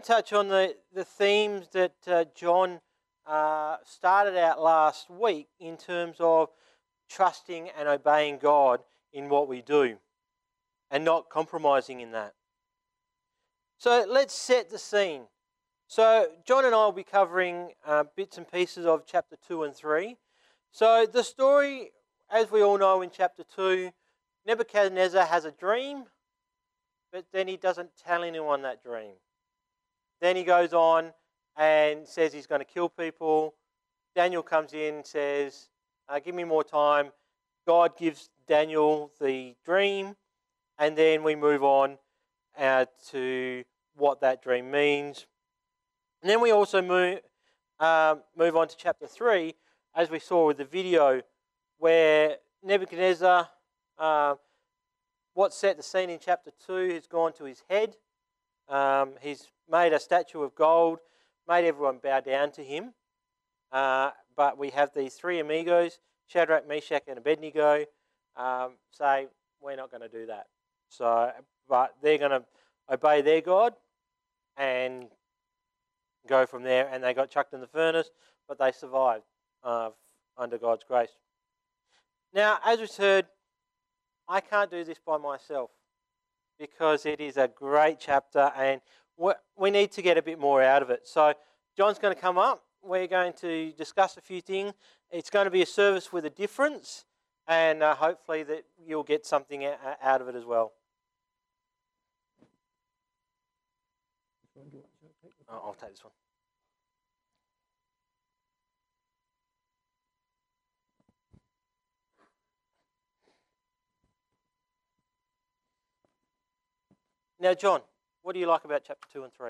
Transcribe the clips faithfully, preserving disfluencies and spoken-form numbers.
touch on the, the themes that uh, John uh, started out last week in terms of trusting and obeying God in what we do and not compromising in that. So let's set the scene. So John and I will be covering uh, bits and pieces of chapter two and three. So the story, as we all know in chapter two, Nebuchadnezzar has a dream, but then he doesn't tell anyone that dream. Then he goes on and says he's going to kill people. Daniel comes in and says, uh, give me more time. God gives Daniel the dream, and then we move on uh, to what that dream means. And then we also move, um, move on to chapter three, as we saw with the video, where Nebuchadnezzar, uh, what set the scene in chapter two, has gone to his head. Um, he's made a statue of gold, made everyone bow down to him. Uh, but we have these three amigos, Shadrach, Meshach, and Abednego, um, say, we're not going to do that. So, but they're going to obey their God and go from there, and they got chucked in the furnace, but they survived uh, under God's grace. Now, as we've heard, I can't do this by myself because it is a great chapter and we need to get a bit more out of it. So John's going to come up. We're going to discuss a few things. It's going to be a service with a difference, and uh, hopefully that you'll get something out of it as well. Oh, I'll take this one. Now, John, what do you like about chapter two and three?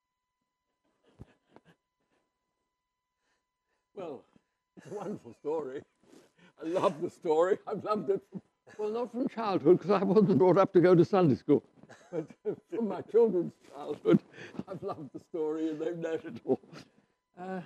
Well, it's a wonderful story. I love the story. I've loved it. From, well, not from childhood, because I wasn't brought up to go to Sunday school. But from my children's childhood, I've loved the story, and they've known it all. Uh,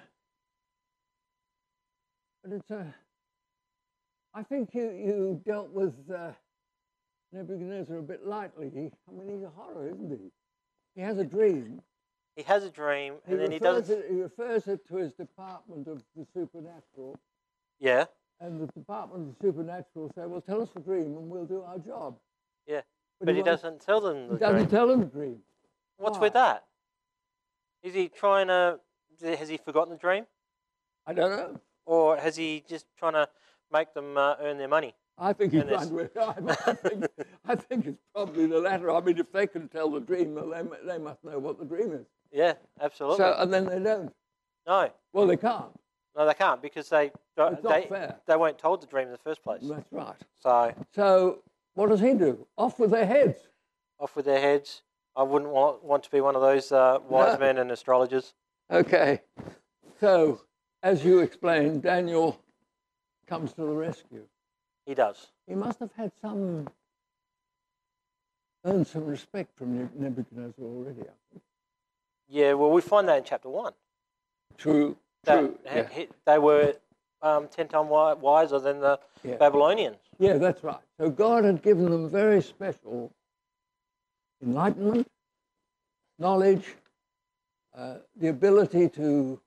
but it's a... I think you, you dealt with uh, Nebuchadnezzar a bit lightly. He, I mean, he's a horror, isn't he? He has a dream. He has a dream, and he then he doesn't... It, he refers it to his department of the supernatural. Yeah. And the department of the supernatural say, well, tell us the dream, and we'll do our job. Yeah. But, but he, he doesn't tell them the he doesn't dream. tell them the dream. What's Why? with that? Is he trying to... Has he forgotten the dream? I don't know. Or has he just trying to make them uh, earn their money? I think he's trying to... I think, I think it's probably the latter. I mean, if they can tell the dream, well, they, they must know what the dream is. Yeah, absolutely. So, and then they don't. No. Well, they can't. No, they can't because they It's not they, fair. they weren't told the dream in the first place. That's right. So So what does he do? Off with their heads. Off with their heads. I wouldn't want, want to be one of those uh, wise No. men and astrologers. Okay. So, as you explained, Daniel comes to the rescue. He does. He must have had some, earned some respect from Nebuchadnezzar already, I think. Yeah, well, we find that in chapter one. True, That true. he- Yeah. he- they were um, ten times wi- wiser than the Yeah. Babylonians. Yeah, that's right. So God had given them very special enlightenment, knowledge, uh, the ability to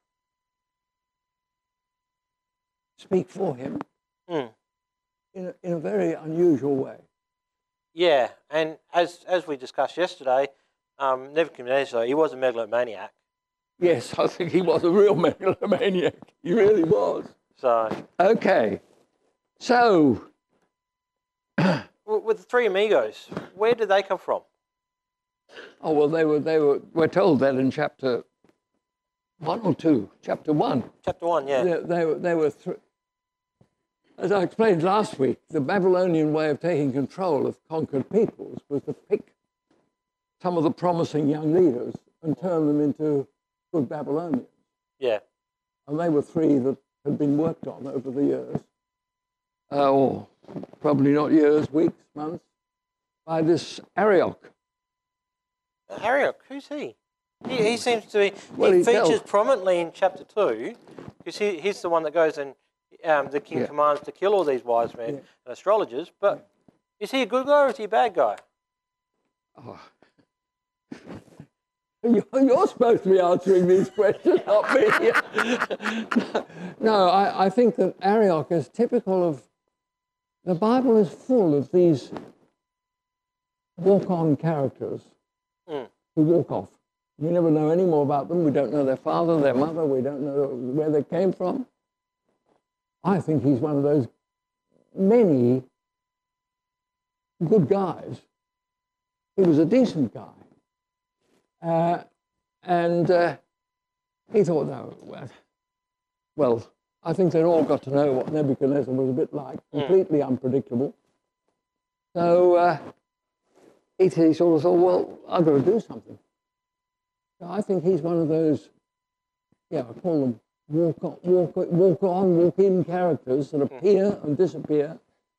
speak for him Mm. in a, in a very unusual way. Yeah, and as as we discussed yesterday, um, Nebuchadnezzar, he was a megalomaniac. Yes, I think he was a real megalomaniac. He really was. So, Okay, so w- with the three amigos, where did they come from? oh well, they were they were we're told that in chapter one or two, chapter one. Chapter one, yeah. They, they were they were three. As I explained last week, the Babylonian way of taking control of conquered peoples was to pick some of the promising young leaders and turn them into good Babylonians. Yeah. And they were three that had been worked on over the years, uh, or probably not years, weeks, months, by this Arioch. Arioch, who's he? He, he seems to be, Well, he he features tells- prominently in chapter two, because he, he's the one that goes and um, the king Yeah. commands to kill all these wise men Yeah. and astrologers, but is he a good guy or is he a bad guy? Oh. You're, you're supposed to be answering these questions, not me. No, I, I think that Arioch is typical of... The Bible is full of these walk-on characters Mm. who walk off. We never know any more about them. We don't know their father, their mother. We don't know where they came from. I think he's one of those many good guys. He was a decent guy. Uh, and uh, he thought, no, well, well, I think they all got to know what Nebuchadnezzar was a bit like, completely mm. unpredictable. So uh, he, he sort of thought, well, I've got to do something. So I think he's one of those, yeah, I call them walk on, walk, walk on, walk in characters that appear and disappear,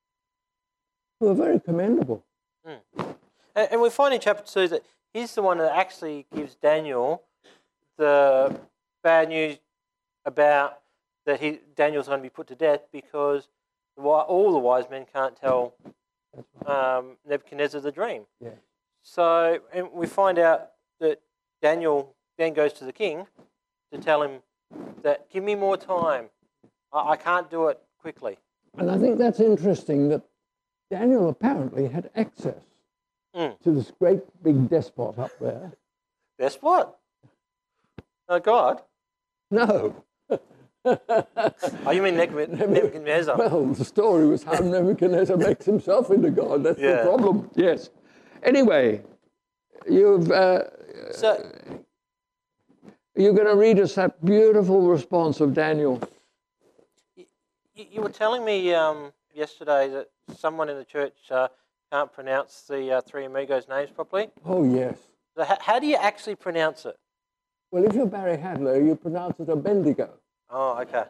who are very commendable. Mm. And, and we find in chapter two that he's the one that actually gives Daniel the bad news about that he Daniel's going to be put to death because all the wise men can't tell um, Nebuchadnezzar the dream. Yeah. So, and we find out that Daniel then goes to the king to tell him that, give me more time. I, I can't do it quickly. And I think that's interesting that Daniel apparently had access mm. to this great big despot up there. Despot? Oh, God? No. Oh, you mean Nebuchadnezzar? Well, the story was how Nebuchadnezzar makes himself into God. That's yeah. the problem. Yes. Anyway, you've... Uh, so, you're going to read us that beautiful response of Daniel. You, you were telling me um, yesterday that someone in the church uh, can't pronounce the uh, three amigos' names properly. Oh, yes. So how, how do you actually pronounce it? Well, if you're Barry Hadlow, you pronounce it a Bendigo. Oh, okay.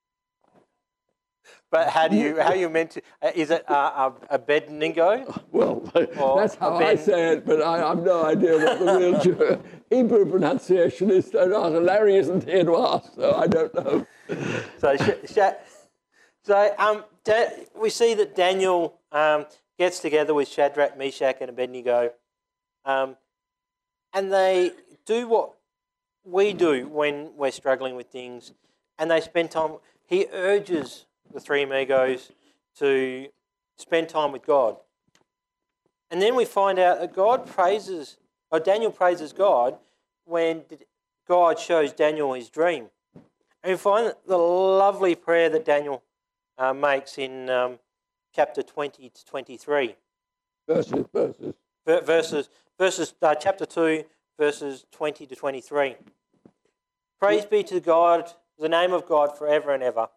But how do you how you meant to? Uh, is it a, a, a Abednego? Well, that's how I say it, but I have no idea what the real Hebrew pronunciation is. So Larry isn't here to ask, so I don't know. So, sh- sh- so um, da- we see that Daniel um, gets together with Shadrach, Meshach, and Abednego, um, and they do what we do when we're struggling with things, and they spend time. He urges the three amigos to spend time with God. And then we find out that God praises, or Daniel praises God when God shows Daniel his dream. And we find the lovely prayer that Daniel uh, makes in um, chapter twenty to twenty-three. Verses, verses. Ver- verses, verses uh, chapter two, verses twenty to twenty-three. Praise be to God, the name of God forever and ever.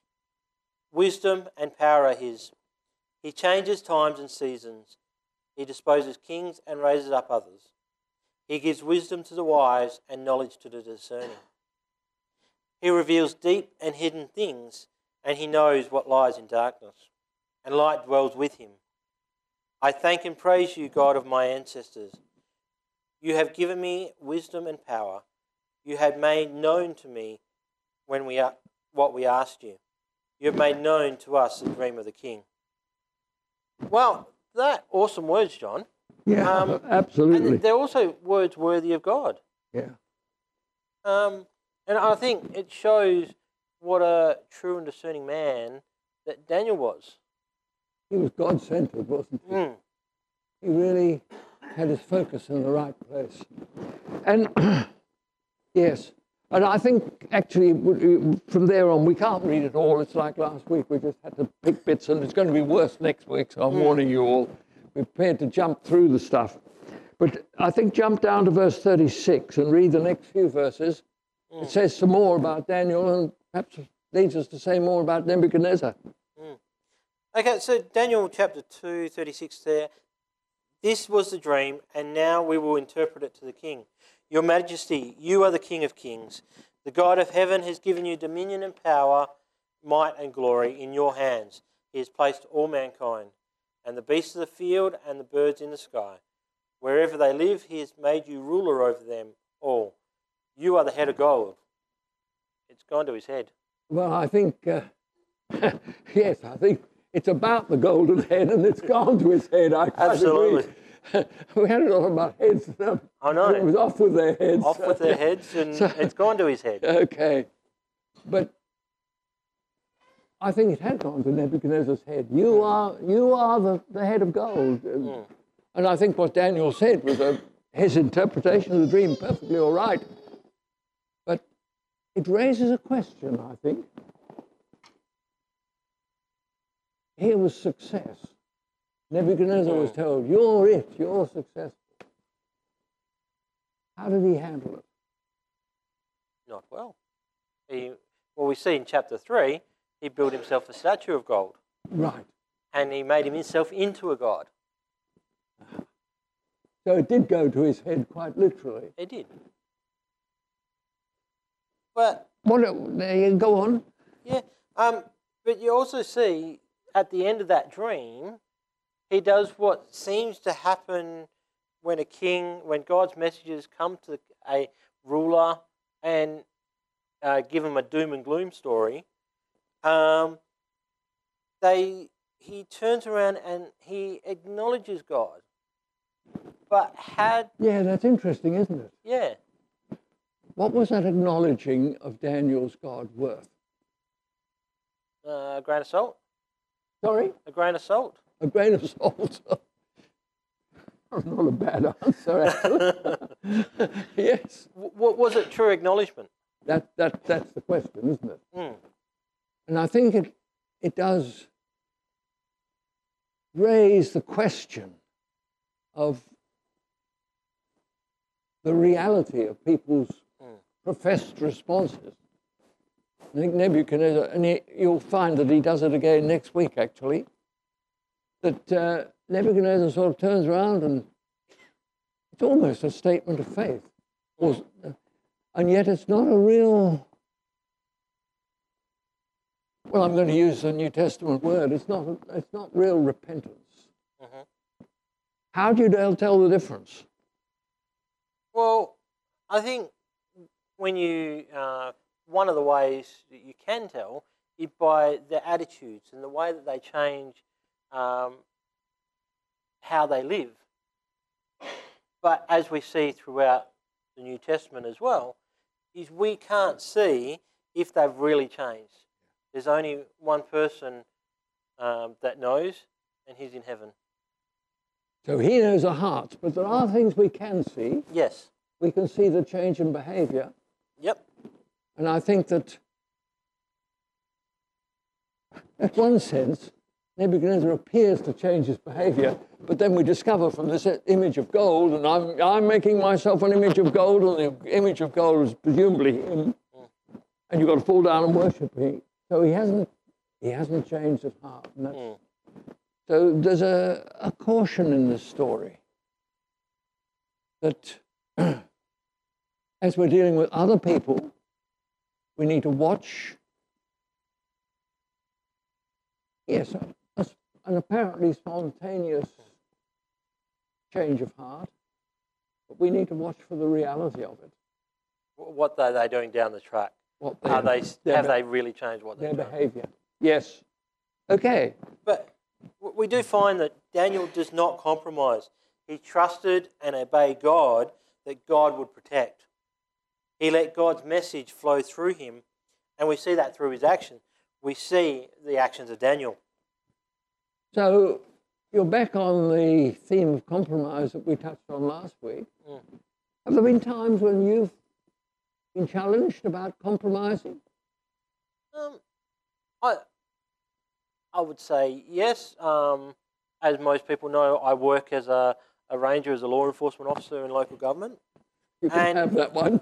Wisdom and power are his. He changes times and seasons. He disposes kings and raises up others. He gives wisdom to the wise and knowledge to the discerning. He reveals deep and hidden things, and he knows what lies in darkness, and light dwells with him. I thank and praise you, God of my ancestors. You have given me wisdom and power. You have made known to me when we are, what we asked you. You have made known to us the dream of the king. Well, that awesome words, John. Yeah, um, absolutely. And they're also words worthy of God. Yeah. Um, and I think it shows what a true and discerning man that Daniel was. He was God-centered, wasn't he? Mm. He really had his focus in the right place. And, yes, and I think actually from there on, we can't read it all. It's like last week, we just had to pick bits, and it's going to be worse next week, so I'm mm. warning you all. We're prepared to jump through the stuff. But I think jump down to verse thirty-six and read the next few verses. Mm. It says some more about Daniel and perhaps leads us to say more about Nebuchadnezzar. Mm. Okay, so Daniel chapter two, thirty-six there. This was the dream, and now we will interpret it to the king. Your Majesty, you are the King of kings. The God of heaven has given you dominion and power, might and glory in your hands. He has placed all mankind, and the beasts of the field and the birds in the sky. Wherever they live, he has made you ruler over them all. You are the head of gold. It's gone to his head. Well, I think, uh, yes, I think it's about the golden head and it's gone to his head. I quite Absolutely. agree. we had it all about heads. No, I know. it was off with their heads. Off with their heads, and So- it's gone to his head. Okay. But I think it had gone to Nebuchadnezzar's head. You are, you are the, the head of gold. Mm. And I think what Daniel said was a, his interpretation of the dream, perfectly all right. But it raises a question, I think. Here was success. Nebuchadnezzar was told, you're it, you're successful. How did he handle it? Not well. He, well, we see in chapter three, he built himself a statue of gold, Right. and he made himself into a god. So it did go to his head quite literally. He did. But What, there you go on. yeah, um, but you also see at the end of that dream, he does what seems to happen when a king, when God's messages come to a ruler and uh, give him a doom and gloom story. Um, they he turns around and he acknowledges God, but had Yeah, that's interesting, isn't it? yeah What was that acknowledging of Daniel's God worth? uh, a grain of salt, Sorry? a grain of salt. A grain of salt. Not a bad answer, actually. Yes. W- was it true acknowledgement? That, that, that's the question, isn't it? Mm. And I think it, it does raise the question of the reality of people's Mm. professed responses. I think Nebuchadnezzar, and he, you'll find that he does it again next week, actually, that uh, Nebuchadnezzar sort of turns around and it's almost a statement of faith. Or, and yet it's not a real, well, I'm going to use a New Testament word, it's not, it's not real repentance. Mhm. How do you tell the difference? Well, I think when you, uh, one of the ways that you can tell is by their attitudes and the way that they change um, how they live. But as we see throughout the New Testament as well, is we can't see if they've really changed. There's only one person um, that knows, and he's in heaven. So he knows our hearts, but there are things we can see. Yes. We can see the change in behavior. Yep. And I think that, in one sense, Nebuchadnezzar appears to change his behavior, but then we discover from this image of gold, and I'm, I'm making myself an image of gold, and the image of gold is presumably him, and you've got to fall down and worship him. So he hasn't, he hasn't changed his heart. And that's, Mm. So there's a, a caution in this story that as we're dealing with other people, we need to watch, yes, a, a, an apparently spontaneous change of heart, but we need to watch for the reality of it. What are they doing down the track? What Are they, their, have they really changed what they're their doing? behavior? Yes. Okay. But w- we do find that Daniel does not compromise. He trusted and obeyed God that God would protect. He let God's message flow through him, and we see that through his actions. We see the actions of Daniel. So you're back on the theme of compromise that we touched on last week. Mm. Have there been times when you've been challenged about compromising? Um, I, I would say yes. Um, as most people know, I work as a, a ranger, as a law enforcement officer in local government. You can And- have that one.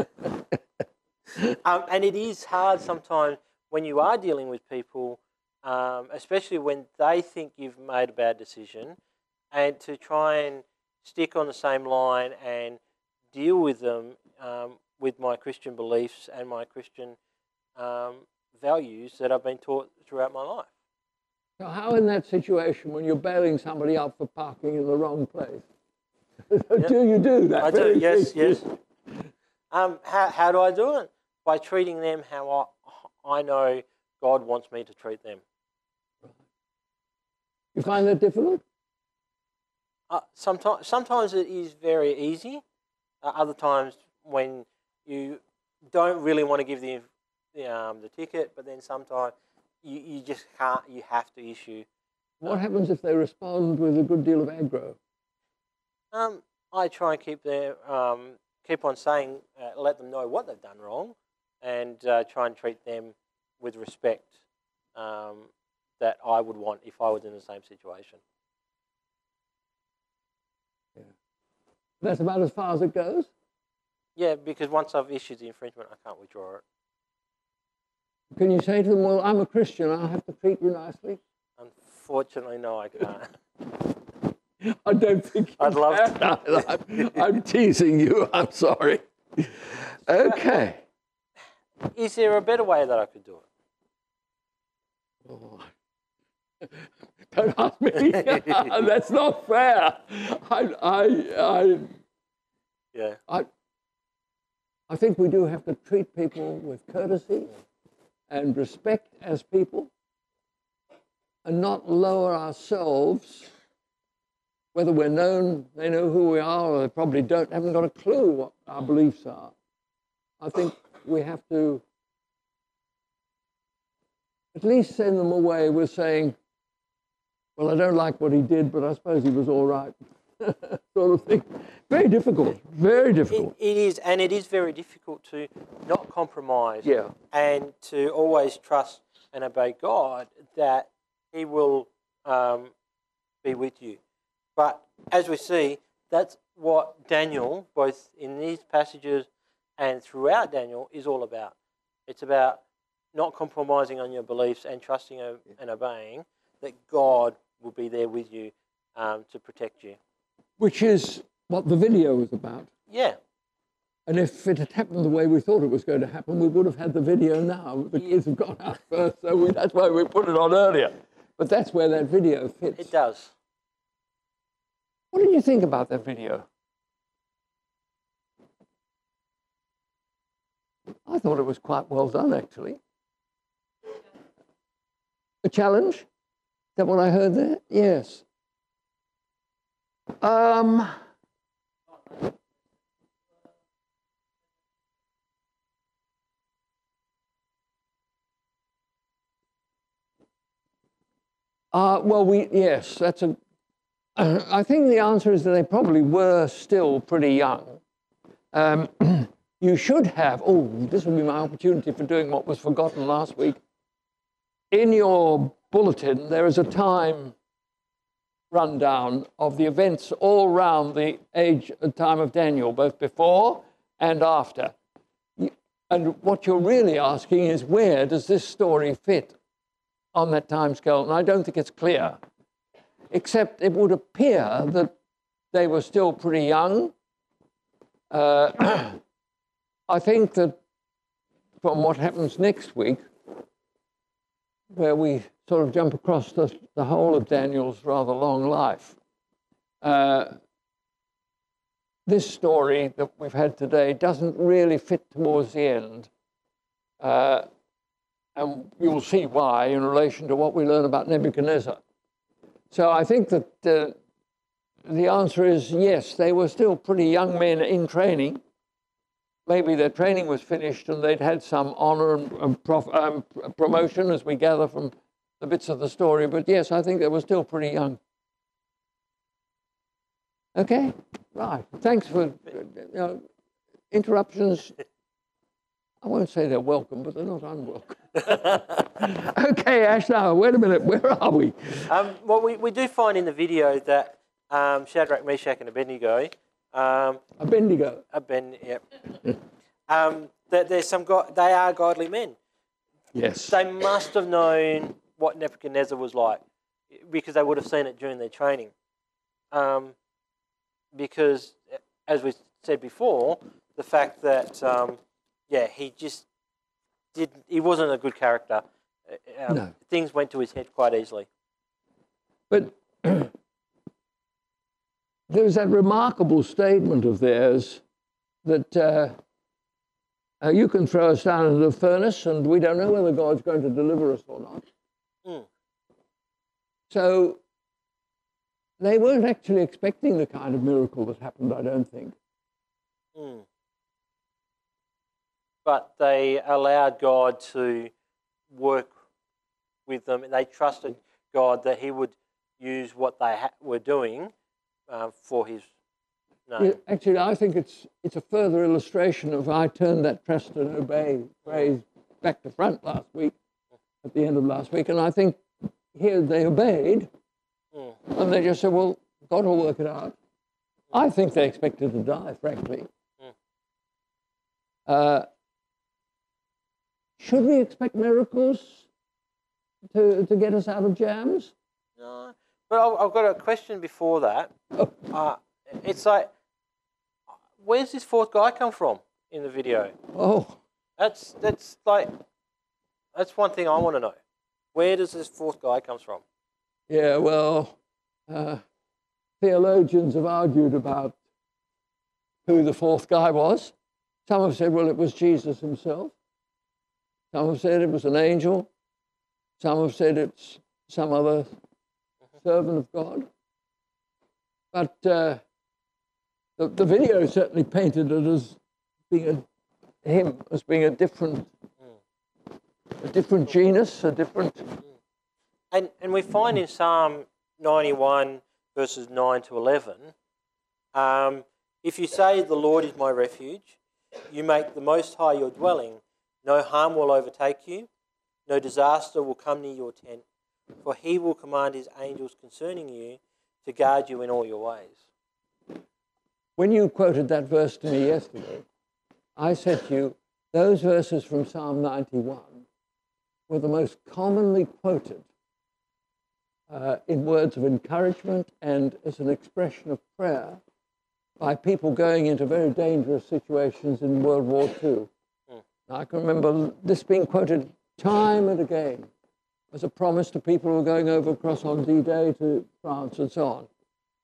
Um, and it is hard sometimes when you are dealing with people, um, especially when they think you've made a bad decision, and to try and stick on the same line and deal with them um, with my Christian beliefs and my Christian um, values that I've been taught throughout my life. So how in that situation when you're bailing somebody up for parking in the wrong place? Do you do that? I do, very yes, quickly? yes. Um, how, how do I do it? By treating them how I, I know God wants me to treat them. You find that difficult? uh, sometimes, sometimes it is very easy. Uh, other times when you don't really want to give the the, um, the ticket, but then sometimes you, you just can't. You have to issue. What happens if they respond with a good deal of aggro? Um, I try and keep their um, keep on saying, uh, let them know what they've done wrong, and uh, try and treat them with respect um, that I would want if I was in the same situation. Yeah. That's about as far as it goes? Yeah, because once I've issued the infringement, I can't withdraw it. Can you say to them, well, I'm a Christian, I'll have to treat you nicely? Unfortunately, no, I can't. I don't think you I'd love can. to. I'm, I'm teasing you, I'm sorry. Okay. Is there a better way that I could do it? Oh. Don't ask me. That's not fair. I, I, I, Yeah. I, I think we do have to treat people with courtesy and respect as people, and not lower ourselves, whether we're known, they know who we are, or they probably don't, haven't got a clue what our beliefs are. I think we have to at least send them away with saying, well, I don't like what he did, but I suppose he was all right, sort of thing. Very difficult, very difficult. It, it is, and it is very difficult to not compromise Yeah. and to always trust and obey God that he will um, be with you. But as we see, that's what Daniel, both in these passages and throughout Daniel, is all about. It's about not compromising on your beliefs and trusting and obeying that God will be there with you um, to protect you. Which is what the video was about. Yeah. And if it had happened the way we thought it was going to happen, we would have had the video now. The kids have gone out first, so we, that's why we put it on earlier. But that's where that video fits. It does. What did you think about that video? I thought it was quite well done, actually. A challenge? Is that what I heard there? Yes. Um, uh, well, we yes, that's a. Uh, I think the answer is that they probably were still pretty young. Um, you should have. Oh, this will be my opportunity for doing what was forgotten last week. In your bulletin, there is a time rundown of the events all round the age and time of Daniel, both before and after. And what you're really asking is, where does this story fit on that timescale? And I don't think it's clear, except it would appear that they were still pretty young. Uh, I think that from what happens next week, where we sort of jump across the, the whole of Daniel's rather long life. Uh, this story that we've had today doesn't really fit towards the end. Uh, and you'll see why in relation to what we learn about Nebuchadnezzar. So I think that uh, the answer is yes, they were still pretty young men in training. Maybe their training was finished and they'd had some honor and, and prof, um, promotion, as we gather from the bits of the story. But yes, I think they were still pretty young. Okay, right. Thanks for you know, interruptions. I won't say they're welcome, but they're not unwelcome. Okay, Ash, now, wait a minute. Where are we? Um, well, we, we do find in the video that um, Shadrach, Meshach, and Abednego. Um, Abednego. Aben, yep. um, that there's some go- they are godly men. Yes. They must have known what Nebuchadnezzar was like, because they would have seen it during their training. Um, because, as we said before, the fact that um, yeah, he just did. He wasn't a good character. Um, no. Things went to his head quite easily. But there's that remarkable statement of theirs that uh, uh, you can throw us down into the furnace and we don't know whether God's going to deliver us or not. Mm. So they weren't actually expecting the kind of miracle that happened, I don't think. Mm. But they allowed God to work with them. They trusted God that He would use what they ha- were doing uh, for His name. Yeah, actually, I think it's it's a further illustration of I turned that trust and obey phrase back to front last week, at the end of last week, and I think here they obeyed, Mm. and they just said, well, God will work it out. I think they expected to die, frankly. Mm. Uh, should we expect miracles to, to get us out of jams? No, but I've I've got a question before that. Oh. Uh, it's like, where's this fourth guy come from in the video? Oh, That's that's like, that's one thing I want to know. Where does this fourth guy come from? yeah, well, uh, theologians have argued about who the fourth guy was. Some have said, well, it was Jesus himself. Some have said it was an angel. Some have said it's some other servant of God. But uh, the, the video certainly painted it as being a, him as being a different, a different genus, a different. And and we find in Psalm ninety-one verses nine to eleven, um, if you say the Lord is my refuge, you make the Most High your dwelling, no harm will overtake you, no disaster will come near your tent, for He will command His angels concerning you to guard you in all your ways. When you quoted that verse to me yesterday, I said to you, those verses from Psalm ninety-one were the most commonly quoted uh, in words of encouragement and as an expression of prayer by people going into very dangerous situations in World War Two. Mm. I can remember this being quoted time and again as a promise to people who were going over across on D-Day to France and so on.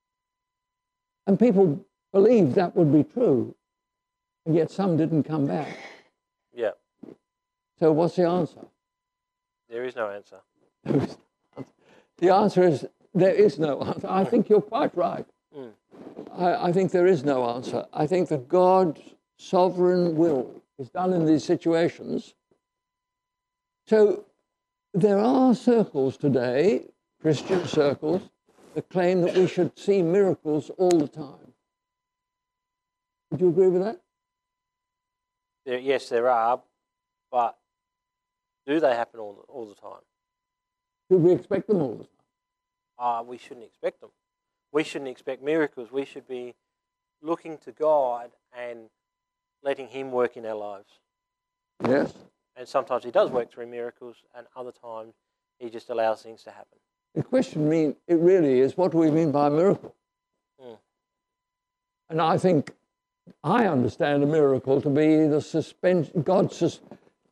And people believed that would be true, and yet some didn't come back. Yeah. So what's the answer? There is no answer. The answer is there is no answer. I think you're quite right. Mm. I, I think there is no answer. I think that God's sovereign will is done in these situations. So there are circles today, Christian circles, that claim that we should see miracles all the time. Would you agree with that? There, yes, there are, but do they happen all the, all the time? Should we expect them all the time? Uh, we shouldn't expect them. We shouldn't expect miracles. We should be looking to God and letting Him work in our lives. Yes. And sometimes He does work through miracles, and other times He just allows things to happen. The question mean it really is, what do we mean by a miracle? Mm. And I think I understand a miracle to be the suspension, God's sus-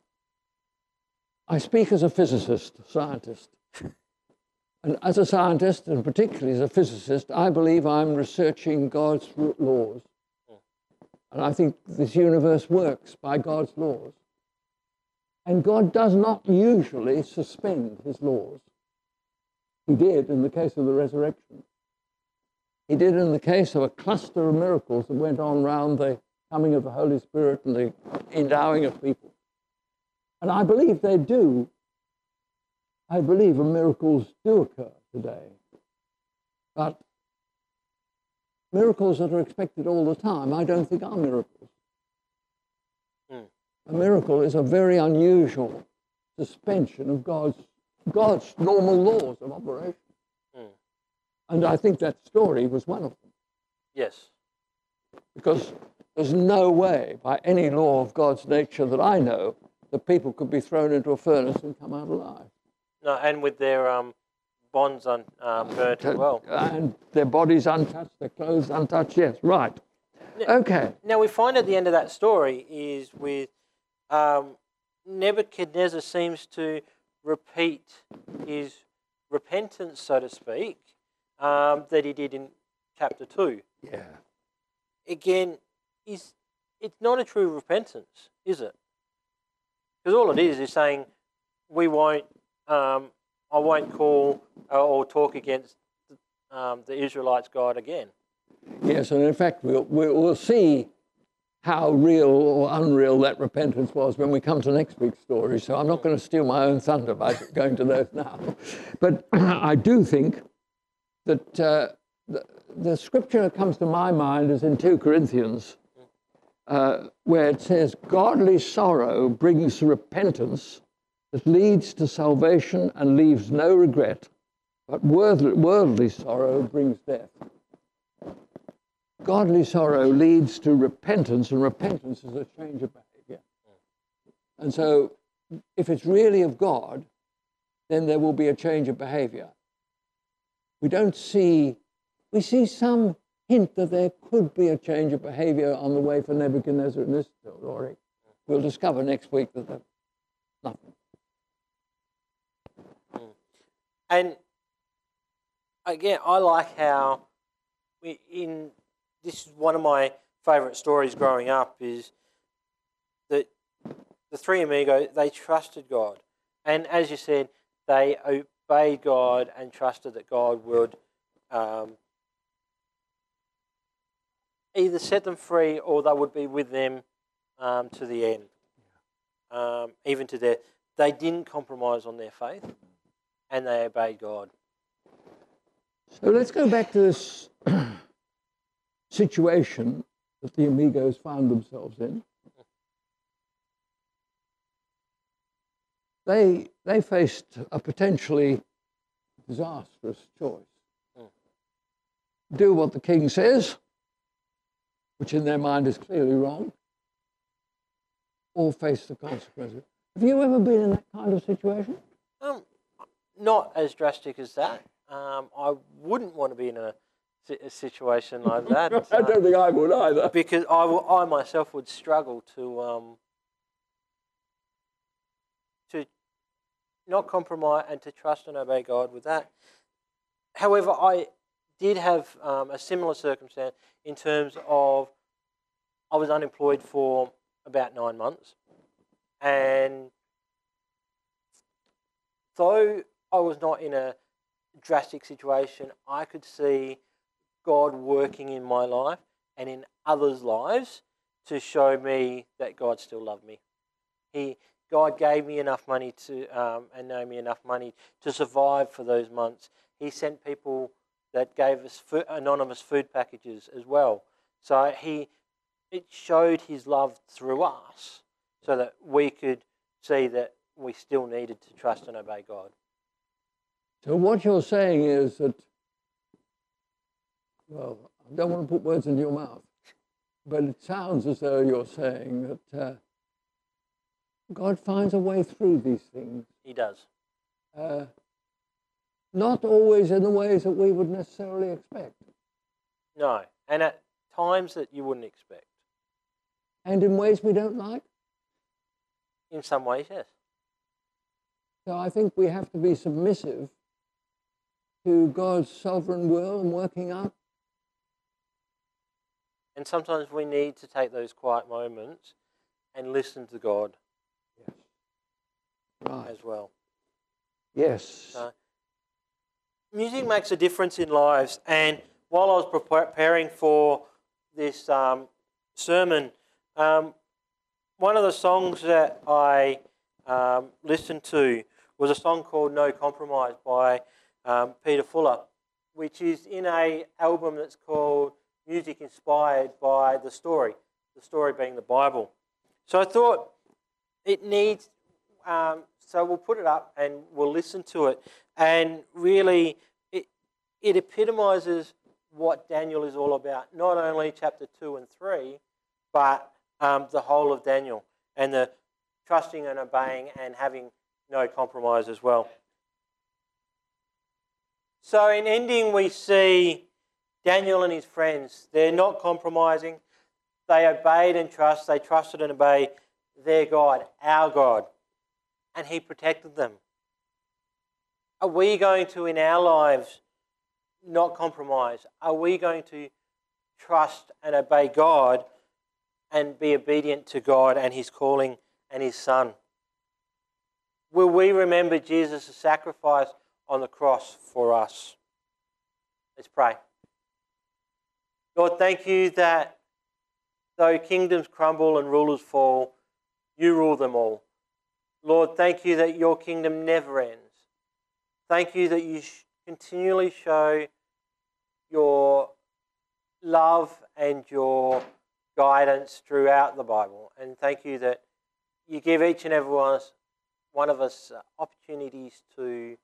I speak as a physicist, scientist. And as a scientist, and particularly as a physicist, I believe I'm researching God's laws. Mm. And I think this universe works by God's laws. And God does not usually suspend His laws. He did in the case of the resurrection. He did in the case of a cluster of miracles that went on round the coming of the Holy Spirit and the endowing of people. And I believe they do. I believe miracles do occur today. But miracles that are expected all the time, I don't think are miracles. Mm. A miracle is a very unusual suspension of God's God's normal laws of operation. Mm. And I think that story was one of them. Yes. Because there's no way, by any law of God's nature that I know, that people could be thrown into a furnace and come out alive. No, and with their um, bonds un, um, burnt as well. And their bodies untouched, their clothes untouched, yes, right. Now, okay. Now we find at the end of that story is with um, Nebuchadnezzar seems to repeat his repentance, so to speak, um, that he did in chapter two. Yeah. Again, is it's not a true repentance, is it? Because all it is is saying, we won't, um, I won't call or talk against um, the Israelites' God again. Yes, and in fact, we'll, we'll see how real or unreal that repentance was when we come to next week's story. So I'm not going to steal my own thunder by going to those now. But I do think that uh, the, the scripture that comes to my mind is in two Corinthians, uh, where it says, godly sorrow brings repentance that leads to salvation and leaves no regret, but worldly, worldly sorrow brings death. Godly sorrow leads to repentance, and repentance is a change of behavior. And so if it's really of God, then there will be a change of behavior. We don't see, we see some hint that there could be a change of behavior on the way for Nebuchadnezzar in this story. We'll discover next week that there's nothing. And again, I like how we, in this is one of my favourite stories growing up, is that the three amigos, they trusted God. And as you said, they obeyed God and trusted that God would um, either set them free or they would be with them um, to the end, um, even to death. They didn't compromise on their faith, and they obeyed God. So let's go back to this situation that the amigos found themselves in. They, they faced a potentially disastrous choice. Mm. Do what the king says, which in their mind is clearly wrong, or face the consequences. Have you ever been in that kind of situation? Um, not as drastic as that. Um, I wouldn't want to be in a, a situation like that. I don't uh, think I would either. Because I, will, I myself would struggle to um, to not compromise and to trust and obey God with that. However, I did have um, a similar circumstance in terms of I was unemployed for about nine months. And though I was not in a drastic situation, I could see God working in my life and in others' lives to show me that God still loved me. He, God gave me enough money to, um, and Naomi enough money to survive for those months. He sent people that gave us food, anonymous food packages as well. So he, it showed his love through us so that we could see that we still needed to trust and obey God. So what you're saying is that, well, I don't want to put words into your mouth, but it sounds as though you're saying that uh, God finds a way through these things. He does. Uh, not always in the ways that we would necessarily expect. No, and at times that you wouldn't expect. And in ways we don't like? In some ways, yes. So I think we have to be submissive to God's sovereign will and working out. And sometimes we need to take those quiet moments and listen to God. Yes. Right. As well. Yes. So, music makes a difference in lives, and while I was preparing for this um, sermon, um, one of the songs that I um, listened to was a song called No Compromise by um, Peter Fuller, which is in an album that's called Music Inspired by the Story, the story being the Bible. So I thought it needs, um, so we'll put it up and we'll listen to it, and really it, it epitomises what Daniel is all about, not only chapter two and three, but um, the whole of Daniel and the trusting and obeying and having no compromise as well. So in ending, we see Daniel and his friends. They're not compromising. They obeyed and trust. They trusted and obeyed their God, our God, and he protected them. Are we going to, in our lives, not compromise? Are we going to trust and obey God and be obedient to God and his calling and his Son? Will we remember Jesus' sacrifice on the cross for us? Let's pray. Lord, thank you that though kingdoms crumble and rulers fall, you rule them all. Lord, thank you that your kingdom never ends. Thank you that you continually show your love and your guidance throughout the Bible. And thank you that you give each and every one of us, one of us opportunities to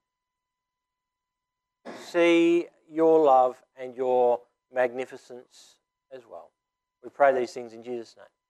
see your love and your magnificence as well. We pray these things in Jesus' name.